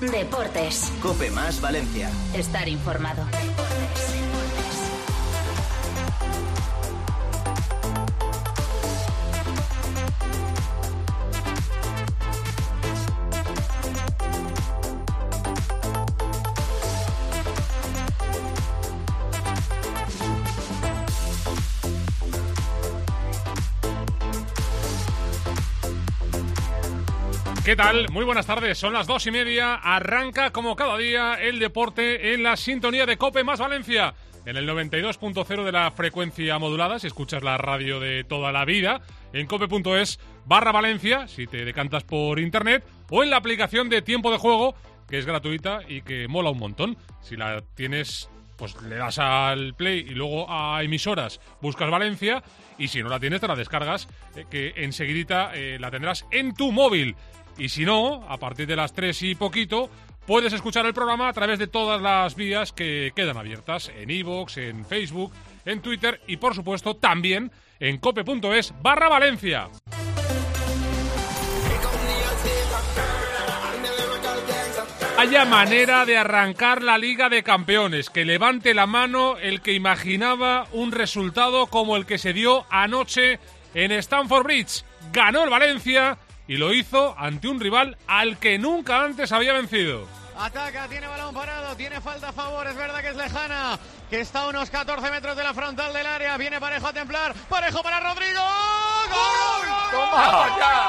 Deportes. COPE más Valencia. Estar informado. ¿Qué tal? Muy buenas tardes, son las 2:30, arranca como cada día el deporte en la sintonía de COPE más Valencia, en el 92.0 de la frecuencia modulada, si escuchas la radio de toda la vida, en cope.es/Valencia, si te decantas por internet, o en la aplicación de Tiempo de Juego, que es gratuita y que mola un montón. Si la tienes, pues le das al play y luego a emisoras buscas Valencia, y si no la tienes te la descargas, que enseguidita la tendrás en tu móvil. Y si no, a partir de las 3 y poquito, puedes escuchar el programa a través de todas las vías que quedan abiertas, en iVoox, en Facebook, en Twitter y, por supuesto, también en cope.es/Valencia. Haya manera de arrancar la Liga de Campeones. Que levante la mano el que imaginaba un resultado como el que se dio anoche en Stamford Bridge. Ganó el Valencia y lo hizo ante un rival al que nunca antes había vencido. Ataca, tiene balón parado, tiene falta a favor, es verdad que es lejana, que está a unos 14 metros de la frontal del área, viene Parejo a templar, Parejo para Rodrigo. ¡Gol! ¡Toma ya!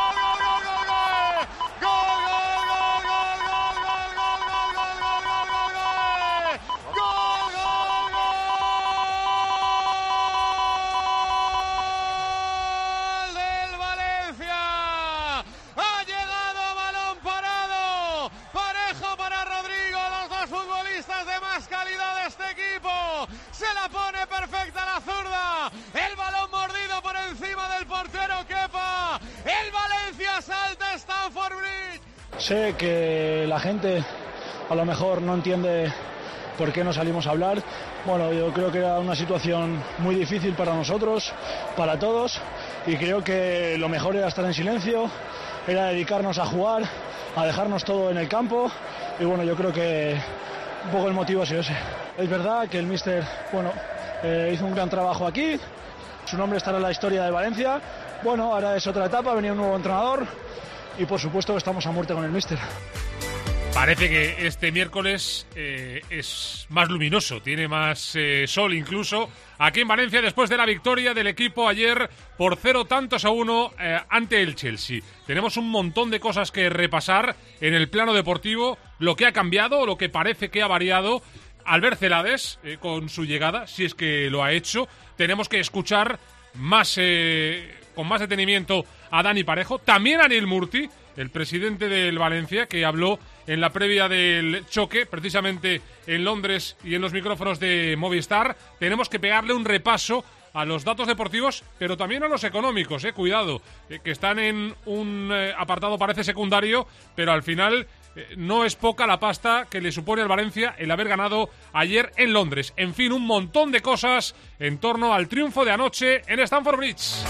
Se la pone perfecta la zurda, el balón mordido por encima del portero Kepa, el Valencia salta Stamford Bridge. Sé que la gente a lo mejor no entiende por qué no salimos a hablar. Bueno, yo creo que era una situación muy difícil para nosotros, para todos, y creo que lo mejor era estar en silencio, era dedicarnos a jugar, a dejarnos todo en el campo, y bueno, yo creo que un poco el motivo ha sido ese. Es verdad que el míster, hizo un gran trabajo aquí, su nombre estará en la historia de Valencia. Bueno, ahora es otra etapa, venía un nuevo entrenador y por supuesto que estamos a muerte con el míster. Parece que este miércoles es más luminoso, tiene más sol incluso aquí en Valencia después de la victoria del equipo ayer por 0-1 ante el Chelsea. Tenemos un montón de cosas que repasar en el plano deportivo, lo que ha cambiado o lo que parece que ha variado. Albert Celades, con su llegada, si es que lo ha hecho, tenemos que escuchar más con más detenimiento a Dani Parejo, también a Neil Murti, el presidente del Valencia, que habló en la previa del choque, precisamente en Londres y en los micrófonos de Movistar. Tenemos que pegarle un repaso a los datos deportivos, pero también a los económicos, cuidado, que están en un apartado parece secundario, pero al final no es poca la pasta que le supone al Valencia el haber ganado ayer en Londres. En fin, un montón de cosas en torno al triunfo de anoche en Stamford Bridge.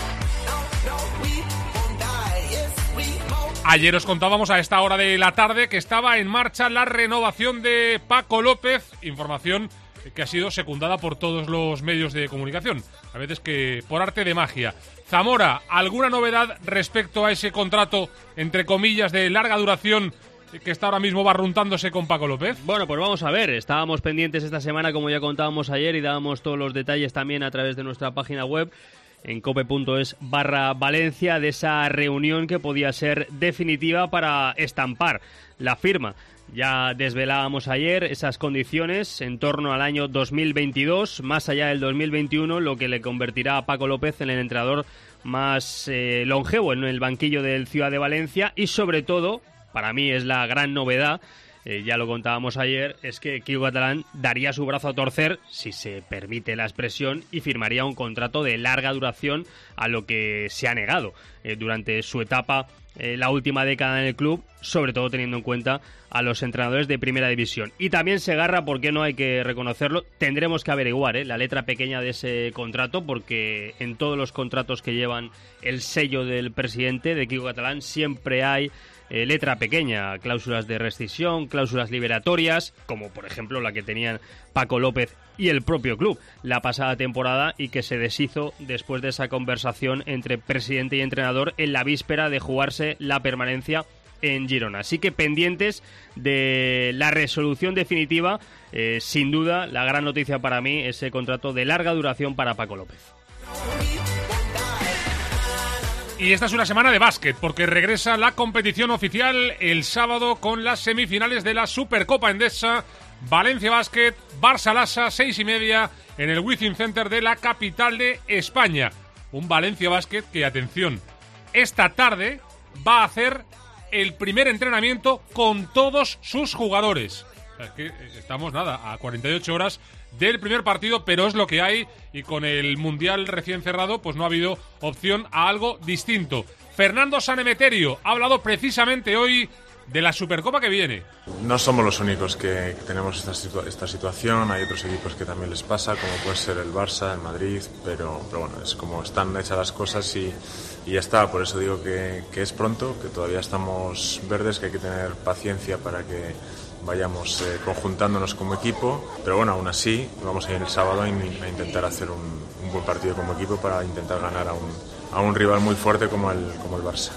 Ayer os contábamos a esta hora de la tarde que estaba en marcha la renovación de Paco López, información que ha sido secundada por todos los medios de comunicación, a veces que por arte de magia. Zamora, ¿alguna novedad respecto a ese contrato, entre comillas, de larga duración que está ahora mismo barruntándose con Paco López? Bueno, pues vamos a ver, estábamos pendientes esta semana, como ya contábamos ayer, y dábamos todos los detalles también a través de nuestra página web, en cope.es/Valencia, de esa reunión que podía ser definitiva para estampar la firma. Ya desvelábamos ayer esas condiciones en torno al año 2022, más allá del 2021, lo que le convertirá a Paco López en el entrenador más longevo en el banquillo del Ciudad de Valencia, y sobre todo, para mí es la gran novedad, ya lo contábamos ayer, es que Quico Catalán daría su brazo a torcer, si se permite la expresión, y firmaría un contrato de larga duración, a lo que se ha negado durante su etapa la última década en el club, sobre todo teniendo en cuenta a los entrenadores de primera división. Y también Segarra, ¿por qué no? Hay que reconocerlo, tendremos que averiguar la letra pequeña de ese contrato, porque en todos los contratos que llevan el sello del presidente, de Quico Catalán, siempre hay letra pequeña, cláusulas de rescisión, cláusulas liberatorias, como por ejemplo la que tenían Paco López y el propio club la pasada temporada, y que se deshizo después de esa conversación entre presidente y entrenador en la víspera de jugarse la permanencia en Girona. Así que pendientes de la resolución definitiva. Sin duda, la gran noticia para mí, ese contrato de larga duración para Paco López. Y esta es una semana de básquet, porque regresa la competición oficial el sábado con las semifinales de la Supercopa Endesa. Valencia Basket, Barça Lassa, 6:30 en el Wizzing Center de la capital de España. Un Valencia Basket que, atención, esta tarde va a hacer el primer entrenamiento con todos sus jugadores. O sea, es que estamos, a 48 horas del primer partido, pero es lo que hay, y con el Mundial recién cerrado, pues no ha habido opción a algo distinto. Fernando Sanemeterio ha hablado precisamente hoy de la Supercopa que viene. No somos los únicos que tenemos esta situación, hay otros equipos que también les pasa, como puede ser el Barça, el Madrid, pero bueno, es como están hechas las cosas y ya está. Por eso digo que es pronto, que todavía estamos verdes, que hay que tener paciencia para que vayamos conjuntándonos como equipo, pero bueno, aún así vamos a ir el sábado a intentar hacer un buen partido como equipo para intentar ganar a un rival muy fuerte como el Barça.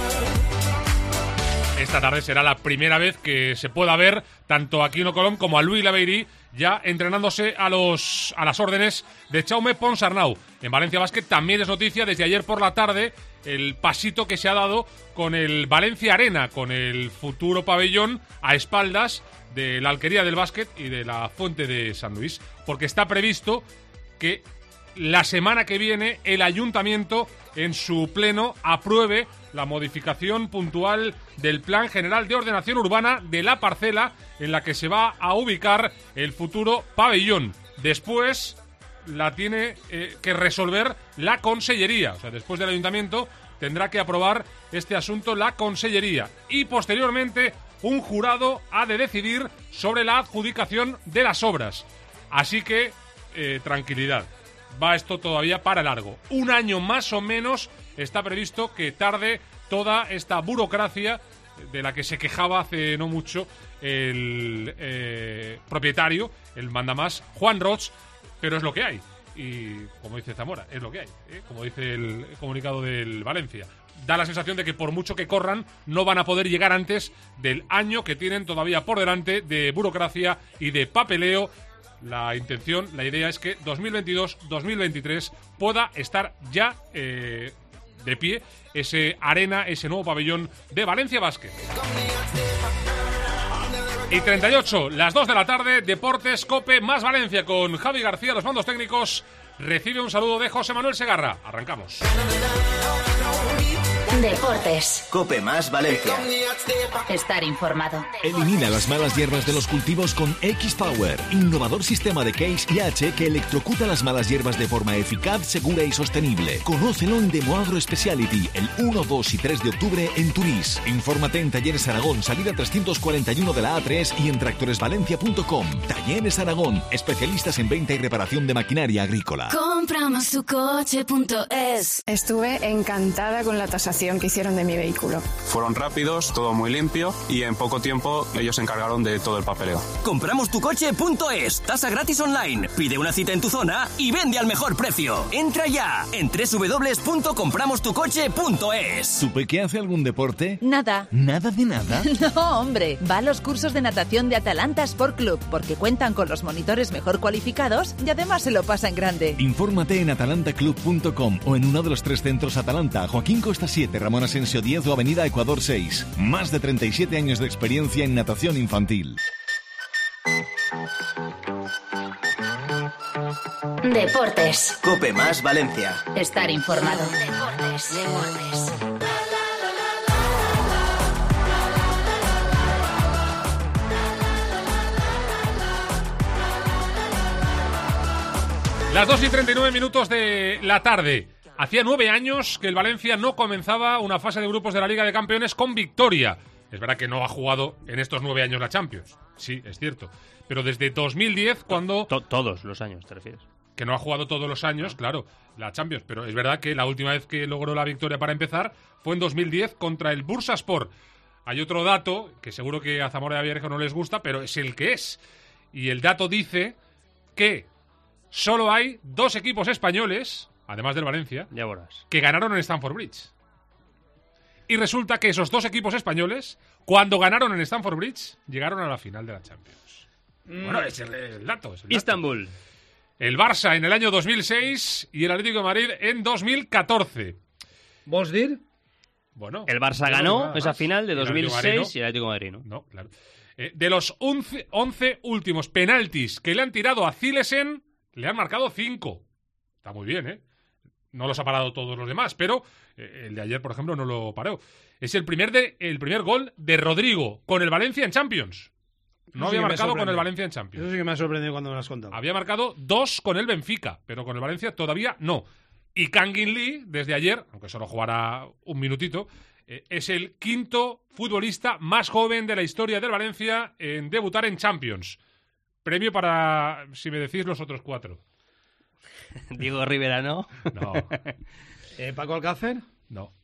Esta tarde será la primera vez que se pueda ver tanto a Quino Colom como a Louis Labeyrie ya entrenándose a las órdenes de Jaume Ponsarnau. En Valencia Basket también es noticia desde ayer por la tarde el pasito que se ha dado con el Valencia Arena, con el futuro pabellón a espaldas de la Alquería del Básquet y de la Fuente de San Luis, porque está previsto que la semana que viene el ayuntamiento en su pleno apruebe la modificación puntual del Plan General de Ordenación Urbana de la parcela en la que se va a ubicar el futuro pabellón. Después la tiene que resolver la Consellería. O sea, después del ayuntamiento tendrá que aprobar este asunto la Consellería. Y posteriormente un jurado ha de decidir sobre la adjudicación de las obras. Así que, tranquilidad. Va esto todavía para largo. Un año más o menos está previsto que tarde toda esta burocracia de la que se quejaba hace no mucho el propietario, el mandamás Juan Roig, pero es lo que hay. Y como dice Zamora, es lo que hay, como dice el comunicado del Valencia. Da la sensación de que por mucho que corran, no van a poder llegar antes del año que tienen todavía por delante de burocracia y de papeleo. La intención, la idea es que 2022-2023 pueda estar ya de pie ese arena, ese nuevo pabellón de Valencia Basket. Y 38, las 2 de la tarde, Deportes Cope más Valencia con Javi García, los mandos técnicos. Recibe un saludo de José Manuel Segarra. Arrancamos. Deportes. Cope más Valencia. Estar informado. Elimina las malas hierbas de los cultivos con X-Power, innovador sistema de Case IH que electrocuta las malas hierbas de forma eficaz, segura y sostenible. Conócelo en Demoagro Speciality el 1, 2 y 3 de octubre en Turís. Infórmate en Talleres Aragón, salida 341 de la A3 y en tractoresvalencia.com. Talleres Aragón, especialistas en venta y reparación de maquinaria agrícola. Compramostucoche.es. Estuve encantada con la tasación que hicieron de mi vehículo. Fueron rápidos, todo muy limpio y en poco tiempo ellos se encargaron de todo el papeleo. Compramostucoche.es. Tasa gratis online. Pide una cita en tu zona y vende al mejor precio. Entra ya en www.compramostucoche.es. ¿Tu peque hace algún deporte? Nada. ¿Nada de nada? No, hombre. Va a los cursos de natación de Atalanta Sport Club porque cuentan con los monitores mejor cualificados y además se lo pasa en grande. Infórmate en atalantaclub.com o en uno de los 3 centros Atalanta, Joaquín Costa 7, Ramón Asensio 10 o Avenida Ecuador 6. Más de 37 años de experiencia en natación infantil. Deportes. Cope más Valencia. Estar informado. Deportes. Las 2:39 de la tarde. Hacía 9 años que el Valencia no comenzaba una fase de grupos de la Liga de Campeones con victoria. Es verdad que no ha jugado en estos 9 años la Champions. Sí, es cierto. Pero desde 2010, cuando... Todos los años, ¿te refieres? Que no ha jugado todos los años, claro, la Champions. Pero es verdad que la última vez que logró la victoria para empezar fue en 2010 contra el Bursaspor. Hay otro dato que seguro que a Zamora y a Viejo no les gusta, pero es el que es. Y el dato dice que solo hay 2 equipos españoles, además del Valencia, ya verás, que ganaron en Stamford Bridge. Y resulta que esos 2 equipos españoles, cuando ganaron en Stamford Bridge, llegaron a la final de la Champions. Bueno, es el dato. Istanbul. El Barça en el año 2006 y el Atlético de Madrid en 2014. ¿Vos dir? Bueno, el Barça ganó esa final de 2006 y el Atlético de Madrid, ¿no? No, claro. De los 11 últimos penaltis que le han tirado a Zilesen, le han marcado 5. Está muy bien, ¿eh? No los ha parado todos los demás, pero el de ayer, por ejemplo, no lo paró. Es el primer gol de Rodrigo con el Valencia en Champions. No había marcado con el Valencia en Champions. Eso sí que me ha sorprendido cuando me lo has contado. Había marcado 2 con el Benfica, pero con el Valencia todavía no. Y Kangin Lee, desde ayer, aunque solo jugará un minutito, es el 5º futbolista más joven de la historia del Valencia en debutar en Champions. Premio para, si me decís, los otros 4. Diego Rivera, ¿no? No. ¿Paco Alcácer? No.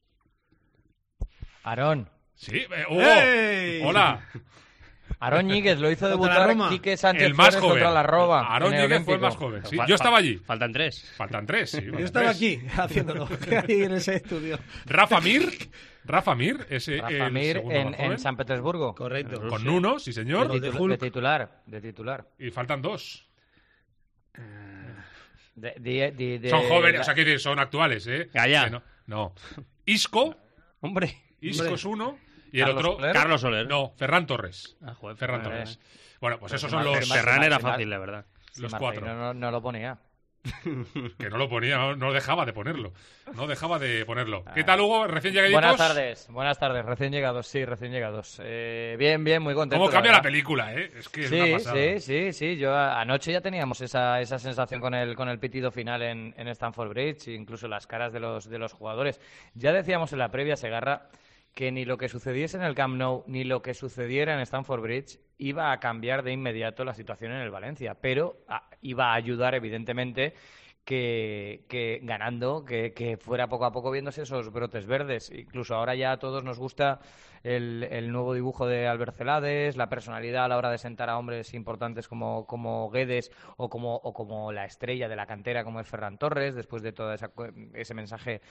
Aarón. Sí. ¡Hey! Hola. Aarón Ñíguez lo hizo debutar Quique Sánchez el más Flores joven. contra la Roba. Aarón Ñíguez fue el más joven. Sí, yo estaba allí. Faltan 3. Faltan 3, sí. Yo estaba aquí haciéndolo. Ahí en ese estudio. Rafa Mir, ese Rafa Mir en San Petersburgo. Correcto. Con Nuno, sí señor. De titular. Y faltan 2. Son jóvenes, o sea, que son actuales, ¿eh? Allá. No. Isco. Hombre. Isco es uno. Y el otro, Carlos Soler. No, Ferran Torres. Joder, Ferran Torres. Bueno, pues esos son los... Ferran era fácil, la verdad. Los 4. No lo ponía. Que no lo ponía, no dejaba de ponerlo. ¿Qué tal, Hugo? ¿Recién llegaditos? Buenas tardes. Recién llegados. Bien, muy contento. ¿Cómo cambia la película, eh? Es que es una pasada. Sí. Yo anoche ya teníamos esa sensación con el pitido final en Stamford Bridge, incluso las caras de los jugadores. Ya decíamos en la previa, Segarra, que ni lo que sucediese en el Camp Nou ni lo que sucediera en Stamford Bridge iba a cambiar de inmediato la situación en el Valencia, pero iba a ayudar, evidentemente, que ganando, que fuera poco a poco viéndose esos brotes verdes. Incluso ahora ya a todos nos gusta el nuevo dibujo de Albert Celades, la personalidad a la hora de sentar a hombres importantes como Guedes o como la estrella de la cantera como es Ferran Torres, después de todo ese mensaje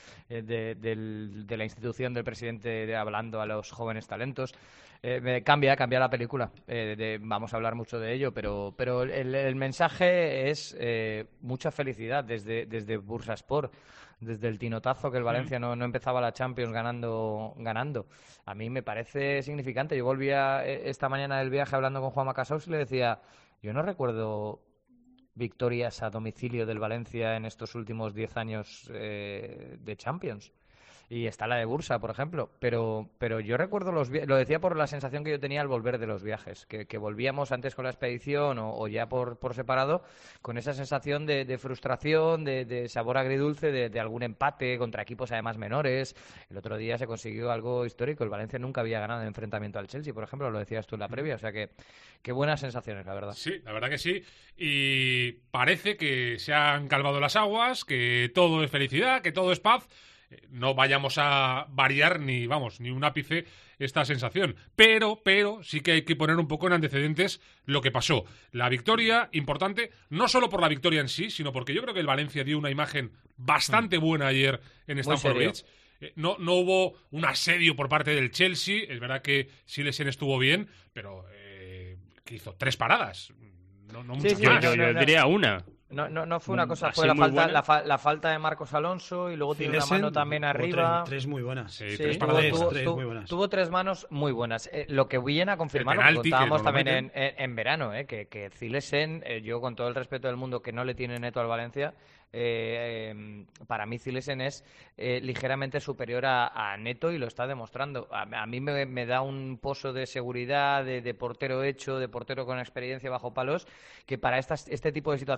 de la institución del presidente hablando a los jóvenes talentos. Cambia la película. Vamos a hablar mucho de ello, pero el mensaje es mucha felicidad desde Bursaspor, desde el tinotazo que el Valencia no empezaba la Champions ganando. A mí me parece significante. Yo volvía esta mañana del viaje hablando con Juanma Casaus y le decía, yo no recuerdo victorias a domicilio del Valencia en estos últimos 10 años de Champions. Y está la de Bursa, por ejemplo. Pero yo recuerdo lo decía por la sensación que yo tenía al volver de los viajes, que volvíamos antes con la expedición o ya por separado, con esa sensación de frustración, de sabor agridulce, de algún empate contra equipos además menores. El otro día se consiguió algo histórico. El Valencia nunca había ganado en enfrentamiento al Chelsea, por ejemplo, lo decías tú en la previa. O sea que buenas sensaciones, la verdad. Sí, la verdad que sí. Y parece que se han calmado las aguas, que todo es felicidad, que todo es paz. No vayamos a variar ni un ápice esta sensación. Pero sí que hay que poner un poco en antecedentes lo que pasó. La victoria, importante, no solo por la victoria en sí, sino porque yo creo que el Valencia dio una imagen bastante buena ayer en Stamford Bridge. No hubo un asedio por parte del Chelsea. Es verdad que Zilesen estuvo bien, pero que hizo 3 paradas. No muchas más. Yo diría una. No fue una cosa, fue la falta de Marcos Alonso y luego tiene una mano también arriba. Tres muy buenas. Sí, tres muy buenas. Tuvo 3 manos muy buenas. Lo que viene a confirmar, lo contábamos también en verano, que Zilesen, yo con todo el respeto del mundo que no le tiene neto al Valencia, para mí Zilesen es ligeramente superior a Neto y lo está demostrando. A mí me da un pozo de seguridad, de portero hecho, de portero con experiencia bajo palos, que para este tipo de situaciones,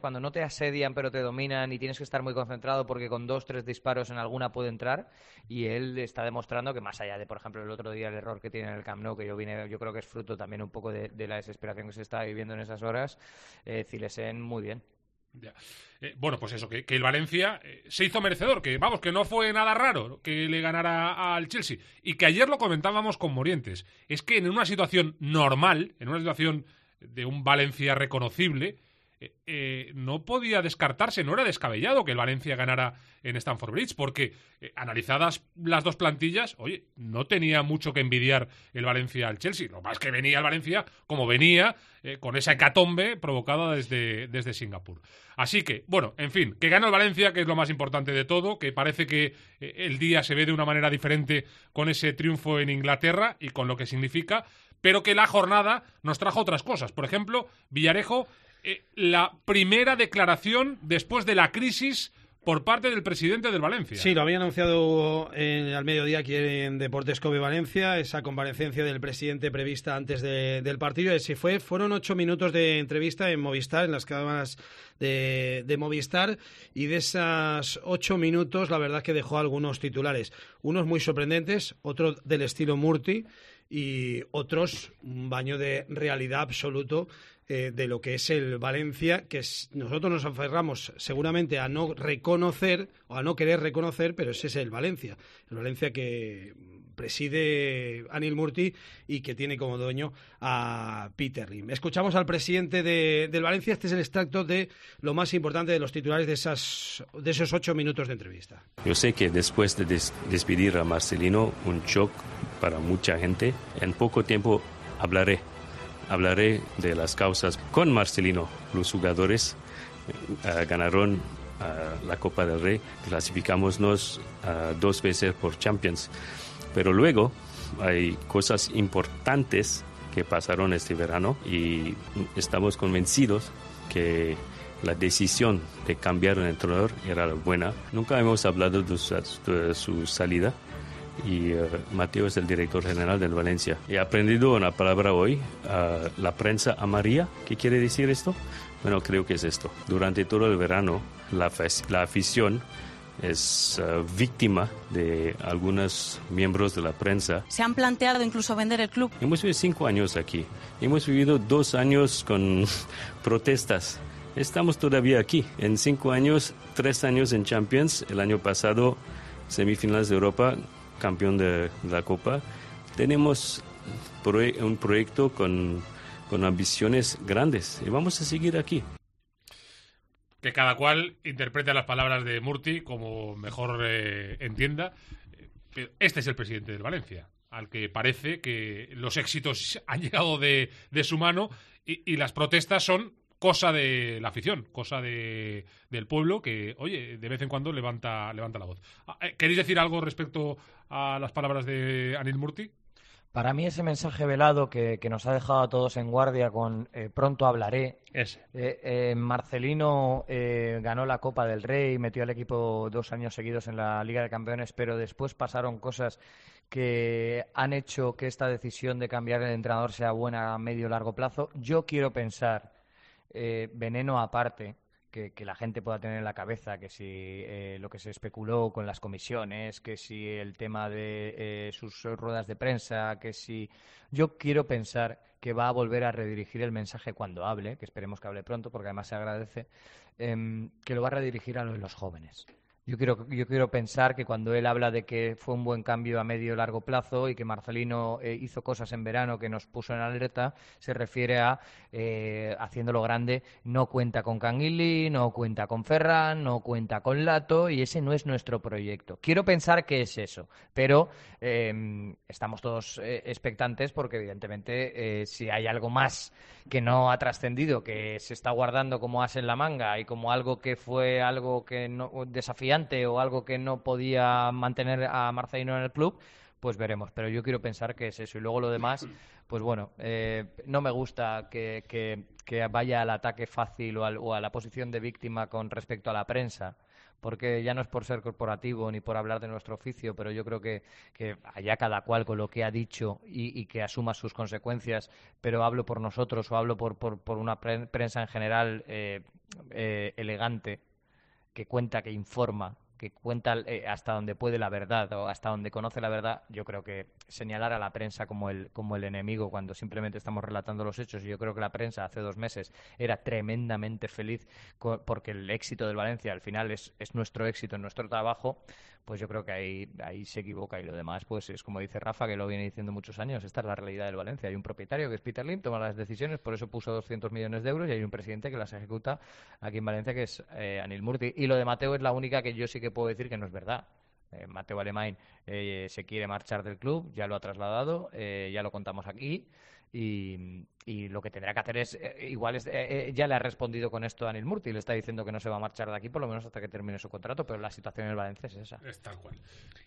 cuando no te asedian pero te dominan y tienes que estar muy concentrado porque con 2-3 disparos en alguna puede entrar, y él está demostrando que más allá de, por ejemplo, el otro día el error que tiene en el Camp Nou, que yo creo que es fruto también un poco de la desesperación que se está viviendo en esas horas, Cillesen muy bien. Ya. Bueno, pues eso, que el Valencia se hizo merecedor, que vamos, que no fue nada raro que le ganara al Chelsea, y que ayer lo comentábamos con Morientes, es que en una situación normal, en una situación de un Valencia reconocible, no podía descartarse, no era descabellado que el Valencia ganara en Stamford Bridge, porque analizadas las dos plantillas, oye, no tenía mucho que envidiar el Valencia al Chelsea. Lo más es que venía el Valencia como venía, con esa hecatombe provocada desde Singapur. Así que, bueno, en fin, que gana el Valencia, que es lo más importante de todo, que parece que el día se ve de una manera diferente con ese triunfo en Inglaterra y con lo que significa, pero que la jornada nos trajo otras cosas. Por ejemplo, Villarejo, la primera declaración después de la crisis por parte del presidente del Valencia. Sí, lo había anunciado al mediodía aquí en Deportes Kobe Valencia, esa comparecencia del presidente prevista antes del partido. Fueron 8 minutos de entrevista en Movistar, en las cámaras de Movistar, y de esas 8 minutos la verdad que dejó algunos titulares, unos muy sorprendentes, otros del estilo Murti y otros un baño de realidad absoluto de lo que es el Valencia, que nosotros nos aferramos seguramente a no reconocer o a no querer reconocer, pero ese es el Valencia que preside Anil Murti y que tiene como dueño a Peter Lim. Escuchamos al presidente del Valencia. Este es el extracto de lo más importante de los titulares de esos 8 minutos de entrevista. Yo sé que después de despedir a Marcelino, un shock para mucha gente, en poco tiempo hablaré de las causas con Marcelino. Los jugadores ganaron la Copa del Rey, clasificámonos 2 veces por Champions, pero luego hay cosas importantes que pasaron este verano y estamos convencidos que la decisión de cambiar el entrenador era buena. Nunca hemos hablado de su salida, y Mateo es el director general del Valencia. He aprendido una palabra hoy, la prensa amarilla. ¿Qué quiere decir esto? Bueno, creo que es esto. Durante todo el verano, la afición es víctima de algunos miembros de la prensa. ¿Se han planteado incluso vender el club? Hemos vivido 5 años aquí. Hemos vivido 2 años con protestas. Estamos todavía aquí. En 5 años, 3 años en Champions. El año pasado, semifinales de Europa, campeón de la Copa. Tenemos un proyecto con ambiciones grandes y vamos a seguir aquí. Que cada cual interprete las palabras de Murti como mejor entienda. Pero este es el presidente del Valencia, al que parece que los éxitos han llegado de su mano y las protestas son cosa de la afición, cosa del pueblo que, oye, de vez en cuando levanta la voz. ¿Queréis decir algo respecto a las palabras de Anil Murti? Para mí ese mensaje velado que nos ha dejado a todos en guardia con pronto hablaré. Marcelino ganó la Copa del Rey, metió al equipo 2 años seguidos en la Liga de Campeones, pero después pasaron cosas que han hecho que esta decisión de cambiar el entrenador sea buena a medio o largo plazo. Yo quiero pensar, veneno aparte, que la gente pueda tener en la cabeza, que si lo que se especuló con las comisiones, que si el tema de sus ruedas de prensa, que si... Yo quiero pensar que va a volver a redirigir el mensaje cuando hable, que esperemos que hable pronto, porque además se agradece, que lo va a redirigir a los jóvenes. Yo quiero pensar que cuando él habla de que fue un buen cambio a medio y largo plazo y que Marcelino hizo cosas en verano que nos puso en alerta, se refiere a, haciéndolo grande, no cuenta con Canguilí, no cuenta con Ferran, no cuenta con Lato, y ese no es nuestro proyecto. Quiero pensar que es eso, pero estamos todos expectantes porque evidentemente si hay algo más que no ha trascendido, que se está guardando como as en la manga y como algo que fue algo que no desafiante o algo que no podía mantener a Marcelino en el club, pues veremos. Pero yo quiero pensar que es eso. Y luego lo demás, pues bueno, no me gusta que vaya al ataque fácil o a la posición de víctima con respecto a la prensa, porque ya no es por ser corporativo ni por hablar de nuestro oficio, pero yo creo que allá cada cual con lo que ha dicho y que asuma sus consecuencias, pero hablo por nosotros o hablo por una prensa en general, elegante, que cuenta, que informa, que cuenta hasta donde puede la verdad o hasta donde conoce la verdad. Yo creo que señalar a la prensa como el enemigo cuando simplemente estamos relatando los hechos, y yo creo que la prensa hace 2 meses era tremendamente feliz porque el éxito del Valencia al final es nuestro éxito, nuestro trabajo, pues yo creo que ahí se equivoca, y lo demás pues es como dice Rafa, que lo viene diciendo muchos años, esta es la realidad del Valencia. Hay un propietario que es Peter Lim, toma las decisiones, por eso puso 200 millones de euros, y hay un presidente que las ejecuta aquí en Valencia, que es Anil Murti. Y lo de Mateu es la única que yo sí que puedo decir que no es verdad. Mateu Alemany se quiere marchar del club, ya lo ha trasladado, ya lo contamos aquí, y lo que tendrá que hacer es ya le ha respondido con esto a Anil Murti, le está diciendo que no se va a marchar de aquí por lo menos hasta que termine su contrato, pero la situación en el Valencia es esa. Es tal cual.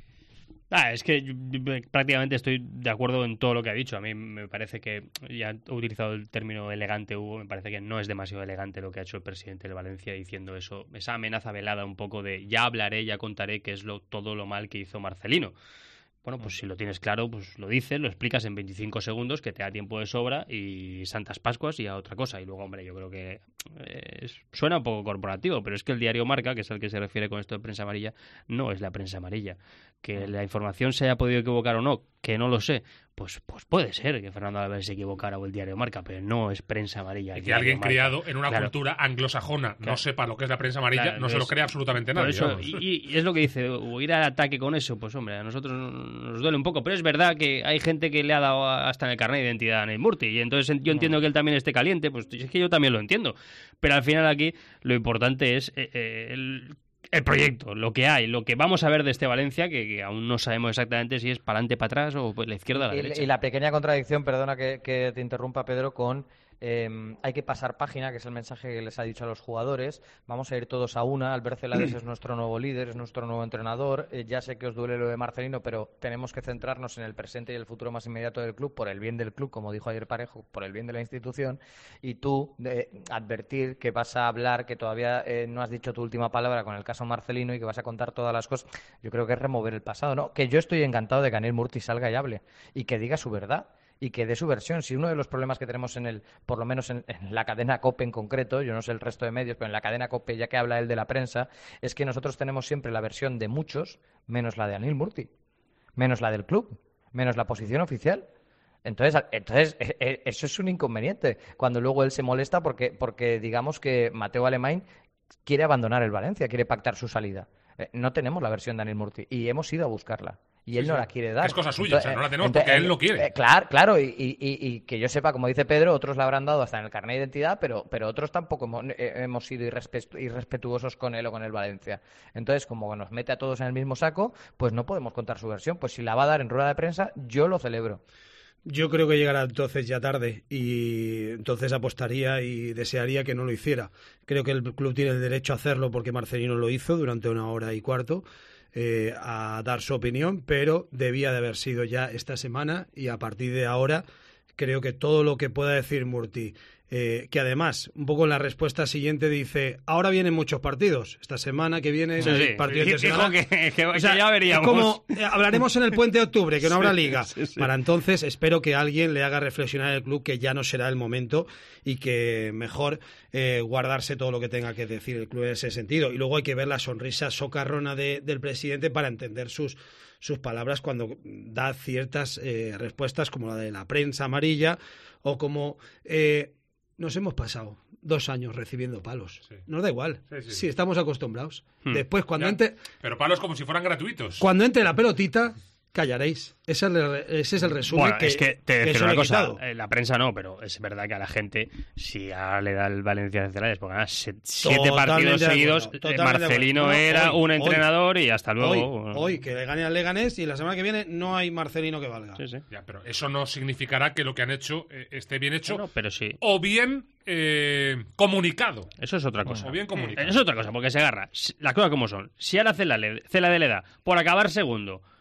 Es que yo prácticamente estoy de acuerdo en todo lo que ha dicho. A mí me parece que, ya he utilizado el término elegante, Hugo, me parece que no es demasiado elegante lo que ha hecho el presidente del Valencia diciendo eso, esa amenaza velada un poco de ya hablaré, ya contaré qué es todo lo mal que hizo Marcelino. Bueno, pues si lo tienes claro, pues lo dices, lo explicas en 25 segundos, que te da tiempo de sobra, y Santas Pascuas y a otra cosa. Y luego, hombre, yo creo que suena un poco corporativo, pero es que el diario Marca, que es al que se refiere con esto de prensa amarilla, no es la prensa amarilla. Que la información se haya podido equivocar o no, que no lo sé, pues puede ser que Fernando Álvarez se equivocara o el diario Marca, pero no es prensa amarilla. Y que alguien criado en una cultura anglosajona no sepa lo que es la prensa amarilla, no se lo cree absolutamente nadie. Eso, y es lo que dice, ir al ataque con eso, pues hombre, a nosotros nos duele un poco, pero es verdad que hay gente que le ha dado hasta en el carnet de identidad a Anil Murti, y entonces yo entiendo que él también esté caliente, pues es que yo también lo entiendo, pero al final aquí lo importante es el proyecto, lo que hay, lo que vamos a ver de este Valencia, que aún no sabemos exactamente si es para adelante, para atrás o la izquierda o la derecha. Y la pequeña contradicción, perdona que te interrumpa, Pedro, con hay que pasar página, que es el mensaje que les ha dicho a los jugadores. Vamos a ir todos a una. Albert Celades es nuestro nuevo líder, es nuestro nuevo entrenador. Ya sé que os duele lo de Marcelino, pero tenemos que centrarnos en el presente y el futuro más inmediato del club, por el bien del club, como dijo ayer Parejo, por el bien de la institución. Y tú, advertir que vas a hablar, que todavía no has dicho tu última palabra con el caso Marcelino y que vas a contar todas las cosas, yo creo que es remover el pasado, ¿no? Que yo estoy encantado de que Anil Murti salga y hable y que diga su verdad y que dé su versión. Si uno de los problemas que tenemos por lo menos en la cadena COPE en concreto, yo no sé el resto de medios, pero en la cadena COPE, ya que habla él de la prensa, es que nosotros tenemos siempre la versión de muchos, menos la de Anil Murti, menos la del club, menos la posición oficial. Entonces eso es un inconveniente, cuando luego él se molesta porque digamos que Mateu Alemany quiere abandonar el Valencia, quiere pactar su salida. No tenemos la versión de Anil Murti y hemos ido a buscarla. Y él no la quiere dar. Es cosa suya, o sea, no la tenemos porque él no quiere. Claro, y que yo sepa, como dice Pedro, otros la habrán dado hasta en el carnet de identidad, pero otros tampoco hemos sido irrespetuosos con él o con el Valencia. Entonces, como nos mete a todos en el mismo saco, pues no podemos contar su versión. Pues si la va a dar en rueda de prensa, yo lo celebro. Yo creo que llegará entonces ya tarde, y entonces apostaría y desearía que no lo hiciera. Creo que el club tiene el derecho a hacerlo porque Marcelino lo hizo durante 1 hora y cuarto. A dar su opinión, pero debía de haber sido ya esta semana, y a partir de ahora creo que todo lo que pueda decir Murti, que además, un poco en la respuesta siguiente dice, ahora vienen muchos partidos, esta semana que viene partidos de semana. Que ya veríamos. Es como, hablaremos en el puente de octubre, que no habrá liga. Para entonces espero que alguien le haga reflexionar al club que ya no será el momento y que mejor guardarse todo lo que tenga que decir el club en ese sentido. Y luego hay que ver la sonrisa socarrona del presidente para entender sus palabras cuando da ciertas respuestas, como la de la prensa amarilla, o como nos hemos pasado 2 años recibiendo palos. Sí. Nos da igual. Sí, estamos acostumbrados. Después, pero palos como si fueran gratuitos. Cuando entre la pelotita, callaréis. Ese es el resumen. Bueno, es que te decir una cosa, la prensa no, pero es verdad que a la gente, si ahora le da el Valencia de Celades, porque ganas 7 partidos seguidos, Marcelino era un entrenador y hasta luego. Hoy que le gane al Leganés, y la semana que viene no hay Marcelino que valga. Sí. Ya, pero eso no significará que lo que han hecho esté bien hecho, pero sí. O bien comunicado. Eso es otra cosa. O bien comunicado. Es otra cosa, porque se agarra. Las cosas como son. Si ahora Celades le da por acabar segundo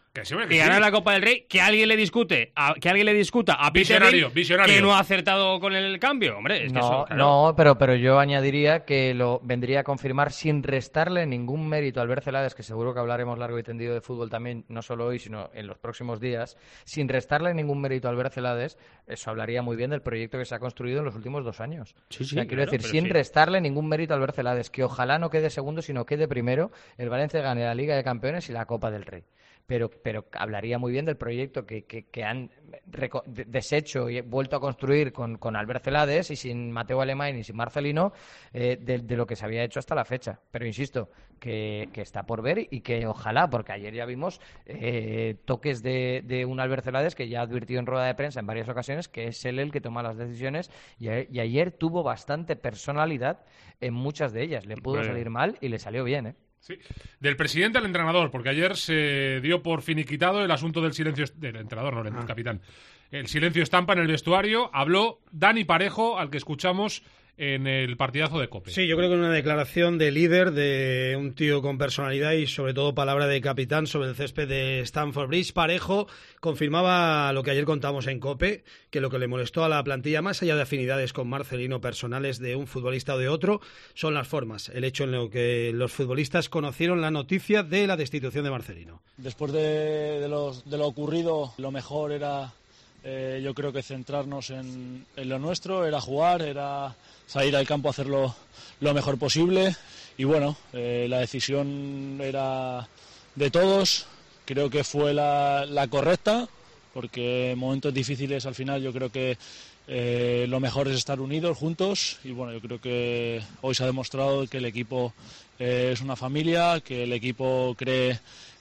que ganar la Copa del Rey, que alguien le discuta a Peter Visionario. que no ha acertado con el cambio. Hombre, es que eso, claro. No, pero yo añadiría que lo vendría a confirmar sin restarle ningún mérito a Albert Celades, que seguro que hablaremos largo y tendido de fútbol también, no solo hoy, sino en los próximos días. Sin restarle ningún mérito a Albert Celades, eso hablaría muy bien del proyecto que se ha construido en los últimos 2 años. Sí, Quiero decir, sin restarle ningún mérito a Albert Celades, que ojalá no quede segundo, sino quede primero, el Valencia gane la Liga de Campeones y la Copa del Rey. Pero hablaría muy bien del proyecto que han deshecho y vuelto a construir con Albert Celades y sin Mateu Alemany y sin Marcelino, de lo que se había hecho hasta la fecha. Pero insisto, que está por ver y que ojalá, porque ayer ya vimos toques de un Albert Celades que ya advirtió en rueda de prensa en varias ocasiones que es él el que toma las decisiones y ayer tuvo bastante personalidad en muchas de ellas. Le pudo salir mal y le salió bien, ¿eh? Sí. Del presidente al entrenador, porque ayer se dio por finiquitado el asunto del silencio del entrenador, no del capitán. El silencio estampa en el vestuario. Habló Dani Parejo, al que escuchamos en el partidazo de COPE. Sí, yo creo que una declaración de líder, de un tío con personalidad y sobre todo palabra de capitán sobre el césped de Stamford Bridge. Parejo confirmaba lo que ayer contamos en COPE, que lo que le molestó a la plantilla, más allá de afinidades con Marcelino personales de un futbolista o de otro, son las formas, el hecho en lo que los futbolistas conocieron la noticia de la destitución de Marcelino. Después de lo ocurrido, lo mejor era yo creo que centrarnos en lo nuestro, era jugar, era salir al campo a hacerlo lo mejor posible y bueno, la decisión era de todos, creo que fue la correcta, porque en momentos difíciles al final yo creo que lo mejor es estar unidos, juntos y bueno, yo creo que hoy se ha demostrado que el equipo es una familia, que el equipo cree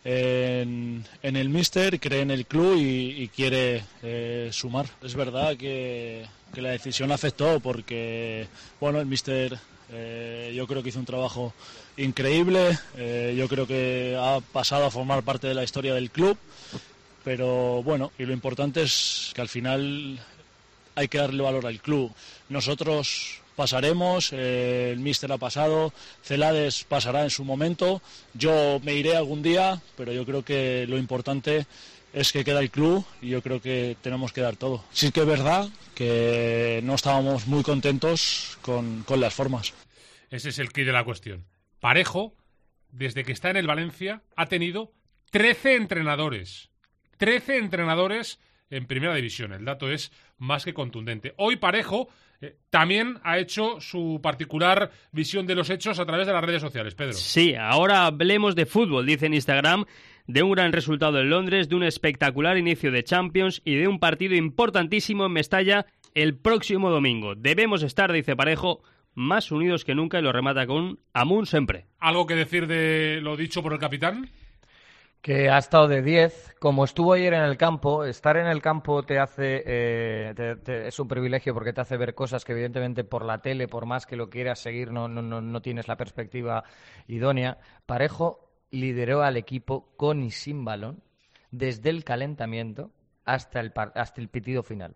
en el míster, cree en el club y quiere sumar. Es verdad que la decisión afectó porque bueno, el míster yo creo que hizo un trabajo increíble, yo creo que ha pasado a formar parte de la historia del club, pero bueno, y lo importante es que al final hay que darle valor al club. Nosotros pasaremos, el míster ha pasado, Celades pasará en su momento, yo me iré algún día, pero yo creo que lo importante es que queda el club y yo creo que tenemos que dar todo. Sí que es verdad que no estábamos muy contentos con las formas. Ese es el quid de la cuestión. Parejo, desde que está en el Valencia, ha tenido 13 entrenadores. 13 entrenadores en Primera División. El dato es más que contundente. Hoy Parejo también ha hecho su particular visión de los hechos a través de las redes sociales. Pedro. Sí, ahora hablemos de fútbol, dice en Instagram, de un gran resultado en Londres, de un espectacular inicio de Champions y de un partido importantísimo en Mestalla el próximo domingo. Debemos estar, dice Parejo, más unidos que nunca y lo remata con Amun siempre. ¿Algo que decir de lo dicho por el capitán? Que ha estado de 10, como estuvo ayer en el campo. Estar en el campo te hace es un privilegio porque te hace ver cosas que evidentemente por la tele, por más que lo quieras seguir, no tienes la perspectiva idónea. Parejo lideró al equipo con y sin balón desde el calentamiento hasta el pitido final.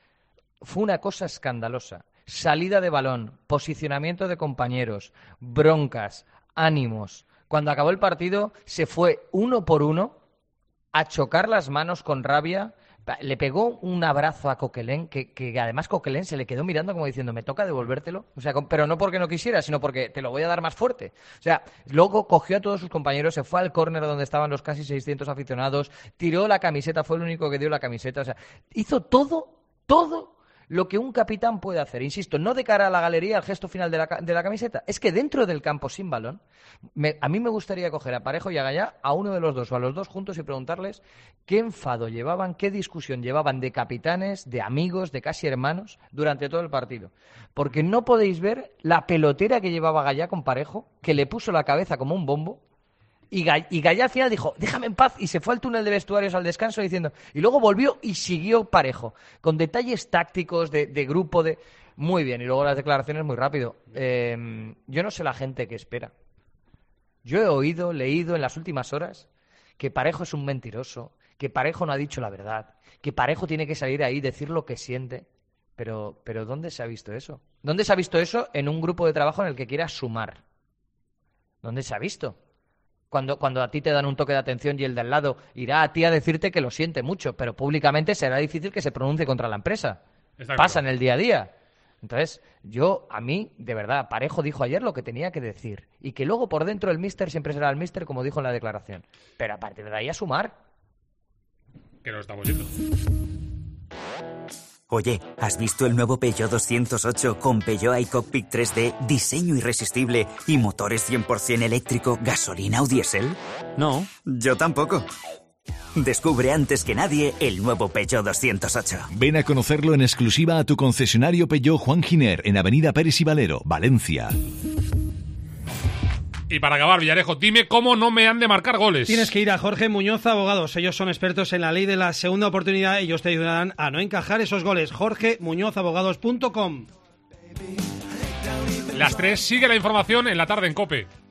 Fue una cosa escandalosa. Salida de balón, posicionamiento de compañeros, broncas, ánimos. Cuando acabó el partido se fue uno por uno a chocar las manos con rabia. Le pegó un abrazo a Coquelin, que además Coquelin se le quedó mirando como diciendo, me toca devolvértelo. O sea, pero no porque no quisiera, sino porque te lo voy a dar más fuerte. O sea, luego cogió a todos sus compañeros, se fue al córner donde estaban los casi 600 aficionados, tiró la camiseta, fue el único que dio la camiseta. O sea, hizo todo lo que un capitán puede hacer, insisto, no de cara a la galería, al gesto final de la camiseta, es que dentro del campo sin balón, a mí me gustaría coger a Parejo y a Gallá, a uno de los dos o a los dos juntos y preguntarles qué enfado llevaban, qué discusión llevaban de capitanes, de amigos, de casi hermanos durante todo el partido. Porque no podéis ver la pelotera que llevaba Gallá con Parejo, que le puso la cabeza como un bombo. Y Gallá al final dijo, déjame en paz, y se fue al túnel de vestuarios al descanso diciendo, y luego volvió y siguió Parejo, con detalles tácticos de grupo, muy bien, y luego las declaraciones muy rápido. Yo no sé la gente que espera. Yo he leído en las últimas horas que Parejo es un mentiroso, que Parejo no ha dicho la verdad, que Parejo tiene que salir ahí y decir lo que siente. Pero ¿dónde se ha visto eso? ¿Dónde se ha visto eso en un grupo de trabajo en el que quiera sumar? ¿Dónde se ha visto? Cuando a ti te dan un toque de atención y el de al lado irá a ti a decirte que lo siente mucho, pero públicamente será difícil que se pronuncie contra la empresa. Pasa en el día a día. Entonces, a mí, de verdad, Parejo dijo ayer lo que tenía que decir. Y que luego por dentro el míster siempre será el míster, como dijo en la declaración. Pero a partir de ahí a sumar. Que nos estamos yendo. Oye, ¿has visto el nuevo Peugeot 208 con Peugeot iCockpit 3D, diseño irresistible y motores 100% eléctrico, gasolina o diésel? No, yo tampoco. Descubre antes que nadie el nuevo Peugeot 208. Ven a conocerlo en exclusiva a tu concesionario Peugeot Juan Giner en Avenida Pérez y Valero, Valencia. Y para acabar, Villarejo, dime cómo no me han de marcar goles. Tienes que ir a Jorge Muñoz Abogados. Ellos son expertos en la ley de la segunda oportunidad. Ellos te ayudarán a no encajar esos goles. jorgemuñozabogados.com. Las 3 sigue la información en la tarde en COPE.